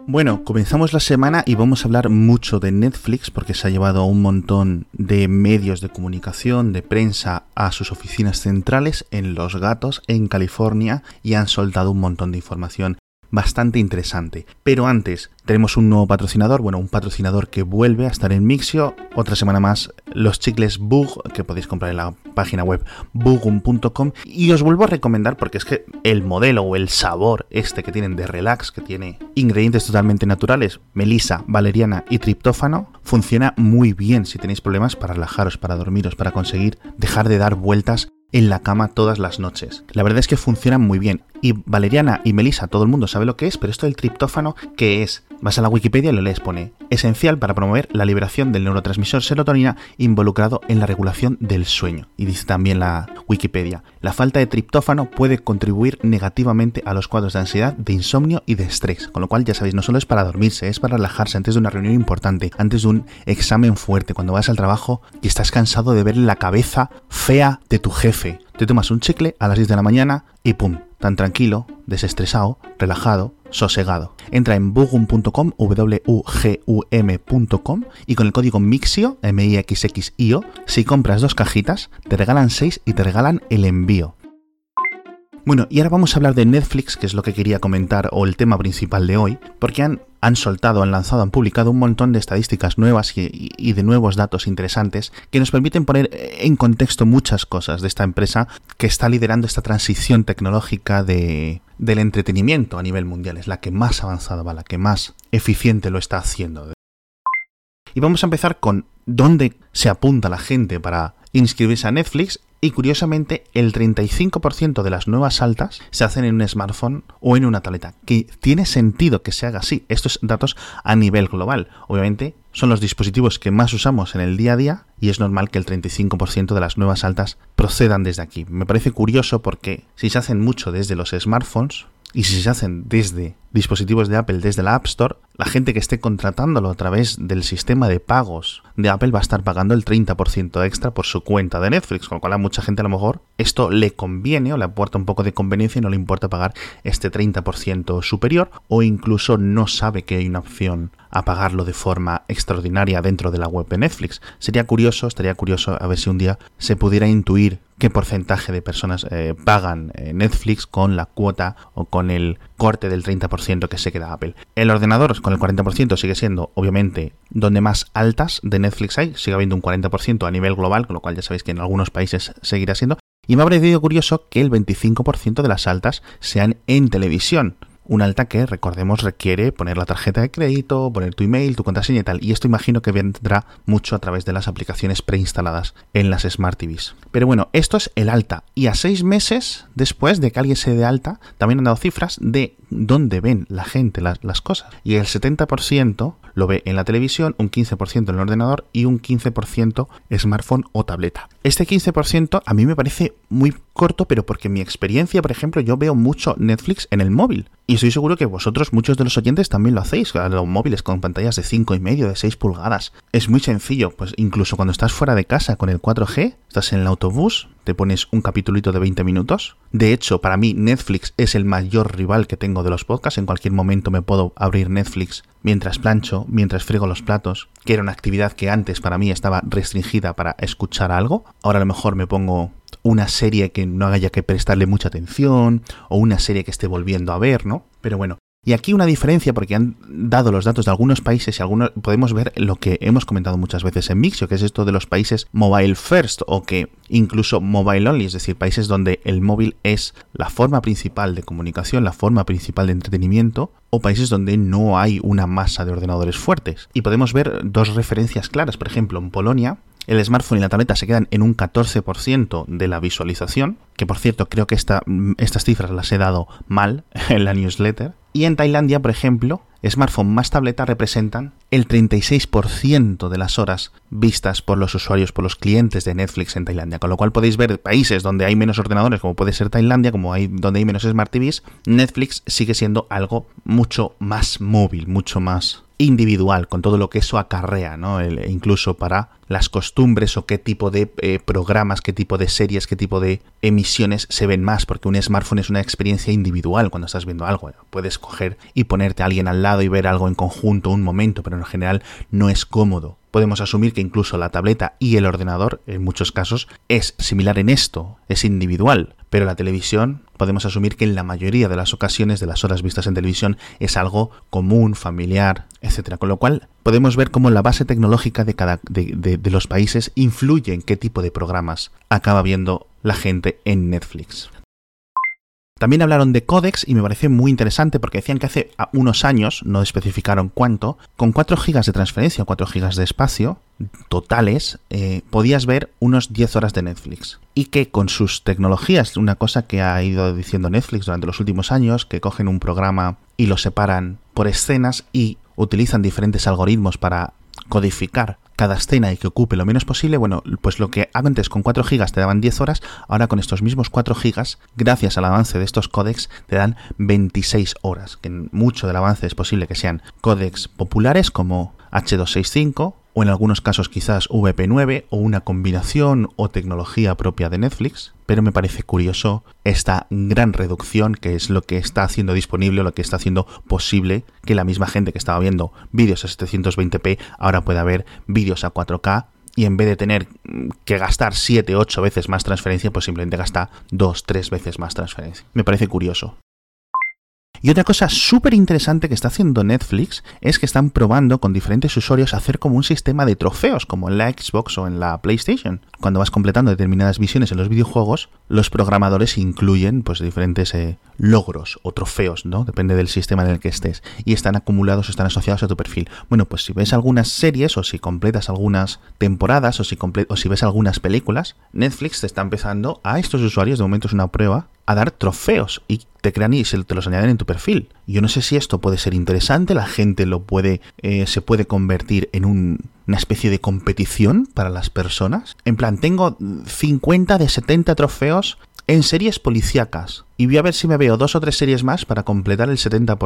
Bueno, comenzamos la semana y vamos a hablar mucho de Netflix porque se ha llevado a un montón de medios de comunicación, de prensa, a sus oficinas centrales en Los Gatos, en California, y han soltado un montón de información bastante interesante. Pero antes, tenemos un nuevo patrocinador, un patrocinador que vuelve a estar en Mixio. Otra semana más, los chicles Bug, que podéis comprar en la página web bugum.com. Y os vuelvo a recomendar, porque es que el modelo o el sabor este que tienen de relax, que tiene ingredientes totalmente naturales, melisa, valeriana y triptófano, funciona muy bien si tenéis problemas para relajaros, para dormiros, para conseguir dejar de dar vueltas en la cama todas las noches. La verdad es que funcionan muy bien. Y valeriana y melisa, todo el mundo sabe lo que es, pero esto del triptófano, ¿qué es? Vas a la Wikipedia y lo lees, pone: esencial para promover la liberación del neurotransmisor serotonina involucrado en la regulación del sueño. Y dice también la Wikipedia: la falta de triptófano puede contribuir negativamente a los cuadros de ansiedad, de insomnio y de estrés. Con lo cual, ya sabéis, no solo es para dormirse, es para relajarse antes de una reunión importante, antes de un examen fuerte, cuando vas al trabajo y estás cansado de ver la cabeza fea de tu jefe. Te tomas un chicle a las 10 de la mañana y ¡pum! Tan tranquilo, desestresado, relajado, sosegado. Entra en bugum.com, wugum.com, y con el código MIXIO, MIXXIO, si compras 2 cajitas, te regalan 6 y te regalan el envío. Bueno, y ahora vamos a hablar de Netflix, que es lo que quería comentar, o el tema principal de hoy, porque han publicado un montón de estadísticas nuevas y de nuevos datos interesantes que nos permiten poner en contexto muchas cosas de esta empresa que está liderando esta transición tecnológica del entretenimiento a nivel mundial. Es la que más avanzada va, la que más eficiente lo está haciendo. Y vamos a empezar con dónde se apunta la gente para inscribirse a Netflix. Y curiosamente, el 35% de las nuevas altas se hacen en un smartphone o en una tableta, que tiene sentido que se haga así. Estos datos a nivel global. Obviamente, son los dispositivos que más usamos en el día a día y es normal que el 35% de las nuevas altas procedan desde aquí. Me parece curioso porque si se hacen mucho desde los smartphones y si se hacen desde dispositivos de Apple, desde la App Store, la gente que esté contratándolo a través del sistema de pagos de Apple va a estar pagando el 30% extra por su cuenta de Netflix, con lo cual a mucha gente a lo mejor esto le conviene o le aporta un poco de conveniencia y no le importa pagar este 30% superior, o incluso no sabe que hay una opción a pagarlo de forma extraordinaria dentro de la web de Netflix. Estaría curioso a ver si un día se pudiera intuir qué porcentaje de personas pagan Netflix con la cuota o con el corte del 30% que se queda Apple. El ordenador con el 40% sigue siendo, obviamente, donde más altas de Netflix hay. Sigue habiendo un 40% a nivel global, con lo cual ya sabéis que en algunos países seguirá siendo. Y me ha parecido curioso que el 25% de las altas sean en televisión. Un alta que, recordemos, requiere poner la tarjeta de crédito, poner tu email, tu contraseña y tal. Y esto imagino que vendrá mucho a través de las aplicaciones preinstaladas en las Smart TVs. Pero bueno, esto es el alta. Y a 6 meses después de que alguien se dé alta, también han dado cifras de dónde ven la gente las cosas. Y el 70% lo ve en la televisión, un 15% en el ordenador y un 15% smartphone o tableta. Este 15% a mí me parece muy corto, pero porque en mi experiencia, por ejemplo, yo veo mucho Netflix en el móvil. Y estoy seguro que vosotros, muchos de los oyentes, también lo hacéis. Los móviles con pantallas de 5,5, de 6 pulgadas. Es muy sencillo, pues incluso cuando estás fuera de casa con el 4G, estás en el autobús, te pones un capitulito de 20 minutos. De hecho, para mí Netflix es el mayor rival que tengo de los podcasts. En cualquier momento me puedo abrir Netflix mientras plancho, mientras friego los platos, que era una actividad que antes para mí estaba restringida para escuchar algo. Ahora a lo mejor me pongo una serie que no haya que prestarle mucha atención o una serie que esté volviendo a ver, ¿no? Pero bueno, y aquí una diferencia, porque han dado los datos de algunos países y algunos podemos ver lo que hemos comentado muchas veces en Mixio, que es esto de los países mobile first o que incluso mobile only, es decir, países donde el móvil es la forma principal de comunicación, la forma principal de entretenimiento, o países donde no hay una masa de ordenadores fuertes. Y podemos ver 2 referencias claras. Por ejemplo, en Polonia, el smartphone y la tableta se quedan en un 14% de la visualización, que por cierto creo que estas cifras las he dado mal en la newsletter. Y en Tailandia, por ejemplo, smartphone más tableta representan el 36% de las horas vistas por los usuarios, por los clientes de Netflix en Tailandia. Con lo cual podéis ver países donde hay menos ordenadores, como puede ser Tailandia, donde hay menos Smart TVs, Netflix sigue siendo algo mucho más móvil, mucho más individual, con todo lo que eso acarrea, ¿no? Incluso para las costumbres o qué tipo de programas, qué tipo de series, qué tipo de emisiones se ven más, porque un smartphone es una experiencia individual cuando estás viendo algo. Puedes coger y ponerte a alguien al lado y ver algo en conjunto un momento, pero en general no es cómodo. Podemos asumir que incluso la tableta y el ordenador, en muchos casos, es similar en esto, es individual, pero la televisión podemos asumir que en la mayoría de las ocasiones de las horas vistas en televisión es algo común, familiar, etcétera. Con lo cual podemos ver cómo la base tecnológica de los países influye en qué tipo de programas acaba viendo la gente en Netflix. También hablaron de códecs y me pareció muy interesante porque decían que hace unos años, no especificaron cuánto, con 4 GB de transferencia o 4 GB de espacio totales, podías ver unos 10 horas de Netflix. Y que con sus tecnologías, una cosa que ha ido diciendo Netflix durante los últimos años, que cogen un programa y lo separan por escenas y utilizan diferentes algoritmos para codificar cada escena y que ocupe lo menos posible, bueno, pues lo que antes con 4 GB te daban 10 horas, ahora con estos mismos 4 GB, gracias al avance de estos códecs, te dan 26 horas, que en mucho del avance es posible que sean códecs populares como H265, o en algunos casos quizás VP9 o una combinación o tecnología propia de Netflix, pero me parece curioso esta gran reducción que es lo que está haciendo disponible, lo que está haciendo posible que la misma gente que estaba viendo vídeos a 720p ahora pueda ver vídeos a 4K y en vez de tener que gastar 7, 8 veces más transferencia, pues simplemente gasta 2, 3 veces más transferencia. Me parece curioso. Y otra cosa súper interesante que está haciendo Netflix es que están probando con diferentes usuarios hacer como un sistema de trofeos, como en la Xbox o en la PlayStation. Cuando vas completando determinadas misiones en los videojuegos, los programadores incluyen pues diferentes logros o trofeos, ¿no? Depende del sistema en el que estés. Y están acumulados o están asociados a tu perfil. Bueno, pues si ves algunas series o si completas algunas temporadas o si ves algunas películas, Netflix te está empezando a estos usuarios, de momento es una prueba, a dar trofeos y te crean y te los añaden en tu perfil. Yo no sé si esto puede ser interesante, la gente se puede convertir en una especie de competición para las personas. En plan, tengo 50 de 70 trofeos en series policíacas y voy a ver si me veo 2 o 3 series más para completar el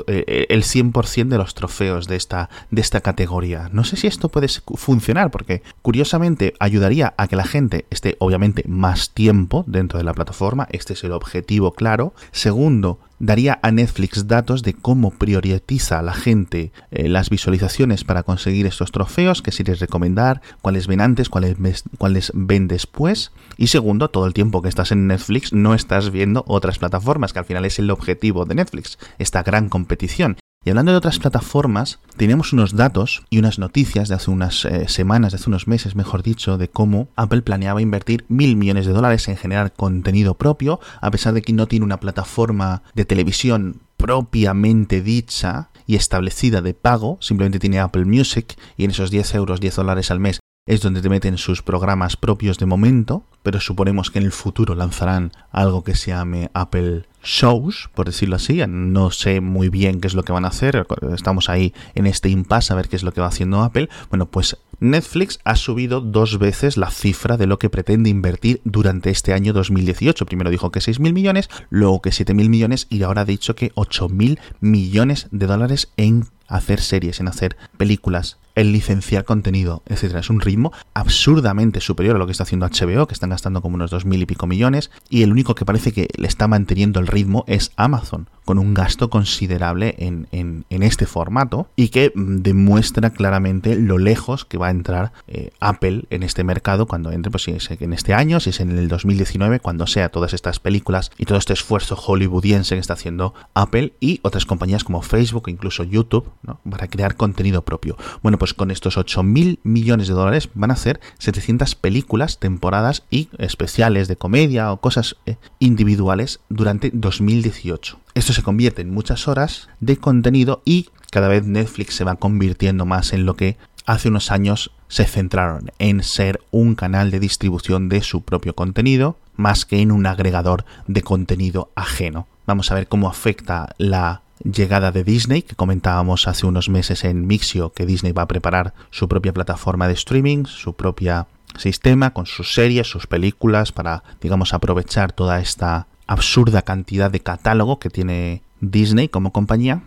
100% de los trofeos de esta categoría. No sé si esto puede funcionar porque curiosamente ayudaría a que la gente esté obviamente más tiempo dentro de la plataforma. Este es el objetivo claro. Segundo, daría a Netflix datos de cómo prioriza la gente las visualizaciones para conseguir estos trofeos, qué series recomendar, cuáles ven antes, cuáles ven después. Y segundo, todo el tiempo que estás en Netflix no estás viendo otras plataformas, que al final es el objetivo de Netflix, esta gran competición. Y hablando de otras plataformas, tenemos unos datos y unas noticias de hace unas semanas, de hace unos meses, mejor dicho, de cómo Apple planeaba invertir $1.000 millones en generar contenido propio, a pesar de que no tiene una plataforma de televisión propiamente dicha y establecida de pago, simplemente tiene Apple Music y en esos 10 euros, $10 al mes, es donde te meten sus programas propios de momento, pero suponemos que en el futuro lanzarán algo que se llame Apple Shows, por decirlo así. No sé muy bien qué es lo que van a hacer, estamos ahí en este impasse a ver qué es lo que va haciendo Apple. Bueno, pues Netflix ha subido 2 veces la cifra de lo que pretende invertir durante este año 2018. Primero dijo que 6.000 millones, luego que 7.000 millones y ahora ha dicho que 8.000 millones de dólares en hacer series, en hacer películas, en licenciar contenido, etcétera. Es un ritmo absurdamente superior a lo que está haciendo HBO, que están gastando como unos 2.000 y pico millones, y el único que parece que le está manteniendo el ritmo es Amazon, con un gasto considerable en este formato, y que demuestra claramente lo lejos que va a entrar Apple en este mercado cuando entre, pues si es en este año, si es en el 2019, cuando sea todas estas películas y todo este esfuerzo hollywoodiense que está haciendo Apple y otras compañías como Facebook, incluso YouTube, ¿no? Para crear contenido propio. Bueno, pues con estos 8.000 millones de dólares van a hacer 700 películas, temporadas y especiales de comedia o cosas individuales durante 2018. Esto se convierte en muchas horas de contenido y cada vez Netflix se va convirtiendo más en lo que hace unos años se centraron, en ser un canal de distribución de su propio contenido, más que en un agregador de contenido ajeno. Vamos a ver cómo afecta la llegada de Disney, que comentábamos hace unos meses en Mixio, que Disney va a preparar su propia plataforma de streaming, su propia sistema con sus series, sus películas, para, digamos, aprovechar toda esta absurda cantidad de catálogo que tiene Disney como compañía.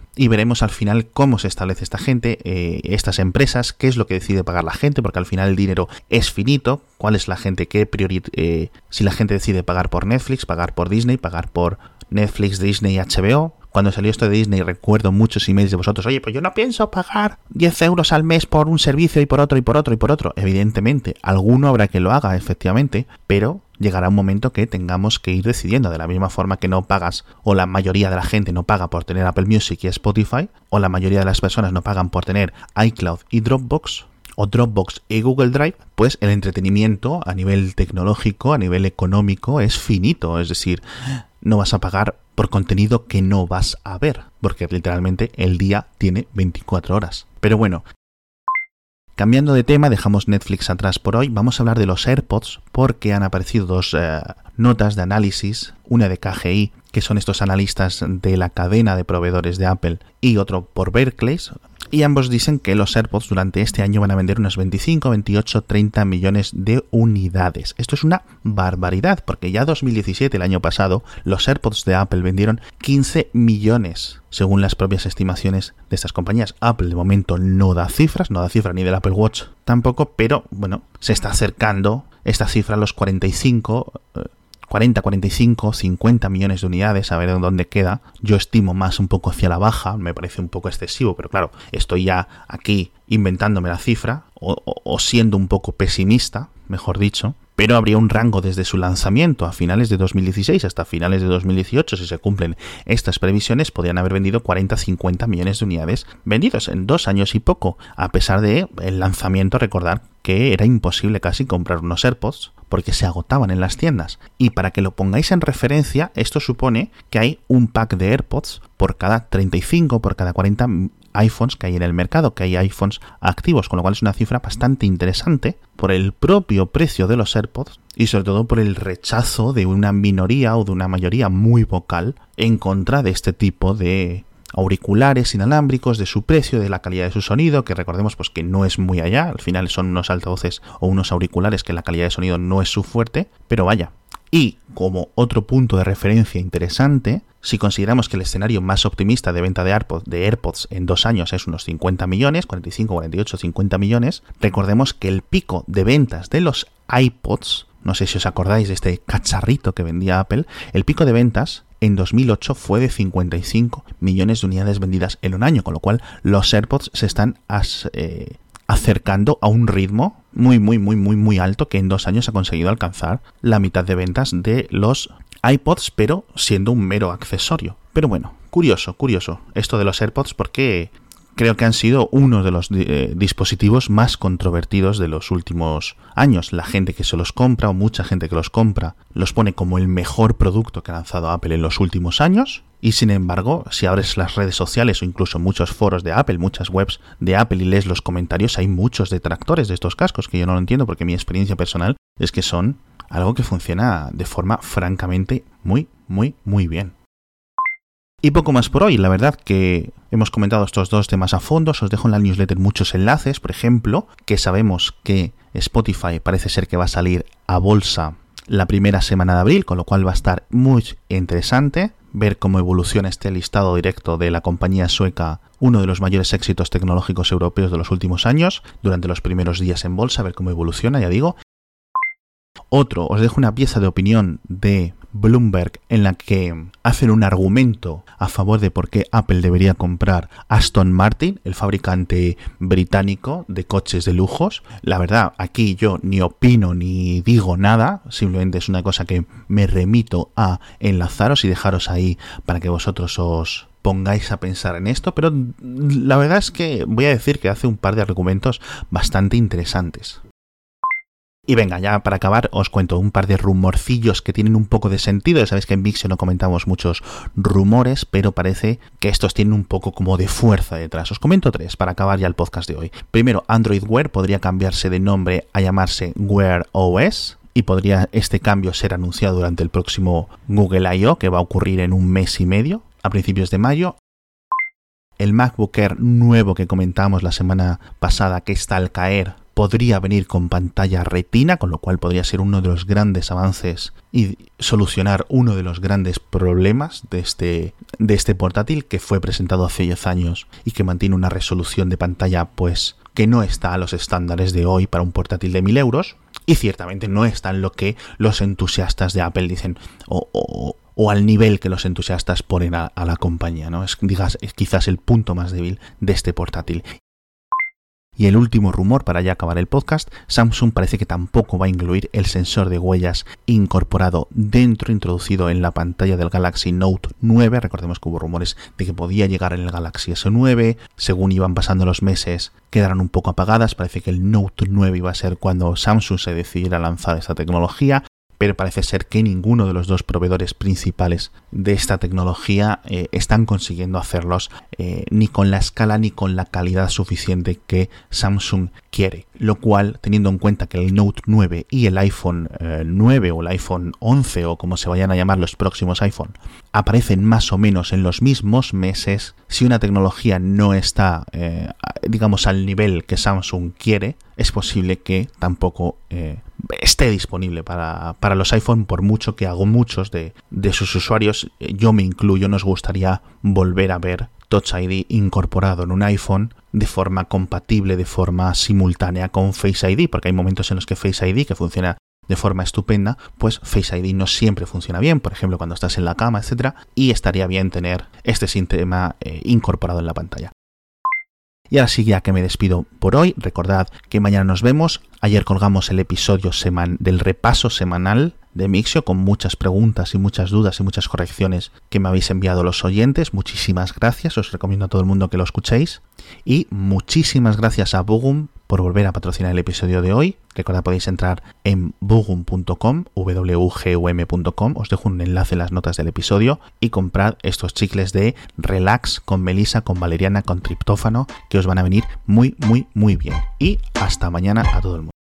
y veremos al final cómo se establece esta gente, estas empresas, qué es lo que decide pagar la gente, porque al final el dinero es finito, cuál es la gente que si la gente decide pagar por Netflix, pagar por Disney, pagar por Netflix, Disney y HBO. Cuando salió esto de Disney recuerdo muchos emails de vosotros, oye, pues yo no pienso pagar 10 euros al mes por un servicio y por otro y por otro y por otro. Evidentemente, alguno habrá que lo haga, efectivamente, pero llegará un momento que tengamos que ir decidiendo, de la misma forma que no pagas, o la mayoría de la gente no paga por tener Apple Music y Spotify, o la mayoría de las personas no pagan por tener iCloud y Dropbox, o Dropbox y Google Drive, pues el entretenimiento a nivel tecnológico, a nivel económico, es finito. Es decir, no vas a pagar por contenido que no vas a ver, porque literalmente el día tiene 24 horas. Pero bueno, cambiando de tema, dejamos Netflix atrás por hoy, vamos a hablar de los AirPods, porque han aparecido dos notas de análisis, una de KGI, que son estos analistas de la cadena de proveedores de Apple, y otro por Berkeley, y ambos dicen que los AirPods durante este año van a vender unos 25, 28, 30 millones de unidades. Esto es una barbaridad, porque ya 2017, el año pasado, los AirPods de Apple vendieron 15 millones, según las propias estimaciones de estas compañías. Apple de momento no da cifras, no da cifra ni del Apple Watch tampoco, pero bueno, se está acercando esta cifra a los 40, 45, 50 millones de unidades, a ver en dónde queda. Yo estimo más un poco hacia la baja, me parece un poco excesivo, pero claro, estoy ya aquí inventándome la cifra, o siendo un poco pesimista, mejor dicho, pero habría un rango desde su lanzamiento a finales de 2016 hasta finales de 2018, si se cumplen estas previsiones, podrían haber vendido 40-50 millones de unidades vendidos en 2 años y poco, a pesar de el lanzamiento. Recordar que era imposible casi comprar unos AirPods porque se agotaban en las tiendas. Y para que lo pongáis en referencia, esto supone que hay un pack de AirPods por cada 35, por cada 40 iPhones que hay en el mercado, que hay iPhones activos, con lo cual es una cifra bastante interesante por el propio precio de los AirPods y sobre todo por el rechazo de una minoría o de una mayoría muy vocal en contra de este tipo de auriculares inalámbricos, de su precio, de la calidad de su sonido, que recordemos pues que no es muy allá, al final son unos altavoces o unos auriculares que la calidad de sonido no es su fuerte, pero vaya. Y como otro punto de referencia interesante, si consideramos que el escenario más optimista de venta de AirPods en 2 años es unos 50 millones, 45, 48, 50 millones, recordemos que el pico de ventas de los iPods, no sé si os acordáis de este cacharrito que vendía Apple, el pico de ventas en 2008 fue de 55 millones de unidades vendidas en un año, con lo cual los AirPods se están acercando a un ritmo muy alto, que en 2 años ha conseguido alcanzar la mitad de ventas de los iPods, pero siendo un mero accesorio. Pero bueno, curioso esto de los AirPods, porque creo que han sido uno de los dispositivos más controvertidos de los últimos años. La gente que se los compra, o mucha gente que los compra, los pone como el mejor producto que ha lanzado Apple en los últimos años. Y sin embargo, si abres las redes sociales o incluso muchos foros de Apple, muchas webs de Apple y lees los comentarios, hay muchos detractores de estos cascos, que yo no lo entiendo, porque mi experiencia personal es que son algo que funciona de forma francamente muy bien. Y poco más por hoy, la verdad que hemos comentado estos dos temas a fondo. Os dejo en la newsletter muchos enlaces, por ejemplo, que sabemos que Spotify parece ser que va a salir a bolsa la primera semana de abril, con lo cual va a estar muy interesante ver cómo evoluciona este listado directo de la compañía sueca, uno de los mayores éxitos tecnológicos europeos de los últimos años, durante los primeros días en bolsa, ver cómo evoluciona, ya digo. Otro, os dejo una pieza de opinión de Bloomberg en la que hacen un argumento a favor de por qué Apple debería comprar Aston Martin, el fabricante británico de coches de lujos. La verdad, aquí yo ni opino ni digo nada, simplemente es una cosa que me remito a enlazaros y dejaros ahí para que vosotros os pongáis a pensar en esto, pero la verdad es que voy a decir que hace un par de argumentos bastante interesantes. Y venga, ya para acabar os cuento un par de rumorcillos que tienen un poco de sentido. Ya sabéis que en Mixio no comentamos muchos rumores, pero parece que estos tienen un poco como de fuerza detrás. Os comento 3 para acabar ya el podcast de hoy. Primero, Android Wear podría cambiarse de nombre a llamarse Wear OS, y podría este cambio ser anunciado durante el próximo Google I.O., que va a ocurrir en un mes y medio, a principios de mayo. El MacBook Air nuevo que comentamos la semana pasada, que está al caer, podría venir con pantalla retina, con lo cual podría ser uno de los grandes avances y solucionar uno de los grandes problemas de este portátil, que fue presentado hace 10 años y que mantiene una resolución de pantalla pues que no está a los estándares de hoy para un portátil de 1.000 euros, y ciertamente no está en lo que los entusiastas de Apple dicen o al nivel que los entusiastas ponen a la compañía, ¿no? Es quizás el punto más débil de este portátil. Y el último rumor, para ya acabar el podcast, Samsung parece que tampoco va a incluir el sensor de huellas introducido en la pantalla del Galaxy Note 9. Recordemos que hubo rumores de que podía llegar en el Galaxy S9. Según iban pasando los meses, quedaron un poco apagadas. Parece que el Note 9 iba a ser cuando Samsung se decidiera a lanzar esta tecnología, pero parece ser que ninguno de los dos proveedores principales de esta tecnología están consiguiendo hacerlos ni con la escala ni con la calidad suficiente que Samsung quiere. Lo cual, teniendo en cuenta que el Note 9 y el iPhone 9 o el iPhone 11 o como se vayan a llamar los próximos iPhone aparecen más o menos en los mismos meses, si una tecnología no está, digamos, al nivel que Samsung quiere, es posible que tampoco esté disponible para los iPhone, por mucho que a muchos de sus usuarios, yo me incluyo, nos gustaría volver a ver Touch ID incorporado en un iPhone de forma compatible, de forma simultánea con Face ID, porque hay momentos en los que Face ID, que funciona de forma estupenda, pues Face ID no siempre funciona bien, por ejemplo cuando estás en la cama, etcétera, y estaría bien tener este sistema incorporado en la pantalla. Y ahora sí, ya que me despido por hoy, recordad que mañana nos vemos. Ayer colgamos el episodio del repaso semanal de Mixio, con muchas preguntas y muchas dudas y muchas correcciones que me habéis enviado los oyentes. Muchísimas gracias, os recomiendo a todo el mundo que lo escuchéis. Y muchísimas gracias a Bugum por volver a patrocinar el episodio de hoy. Recordad, podéis entrar en bugum.com, wgum.com, os dejo un enlace en las notas del episodio, y comprad estos chicles de relax con melisa, con valeriana, con triptófano, que os van a venir muy, muy, muy bien. Y hasta mañana a todo el mundo.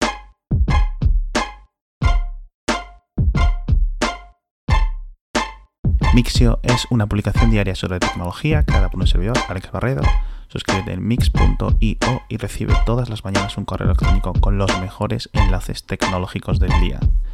Mixio es una publicación diaria sobre tecnología creada por un servidor, Alex Barredo. Suscríbete en mix.io y recibe todas las mañanas un correo electrónico con los mejores enlaces tecnológicos del día.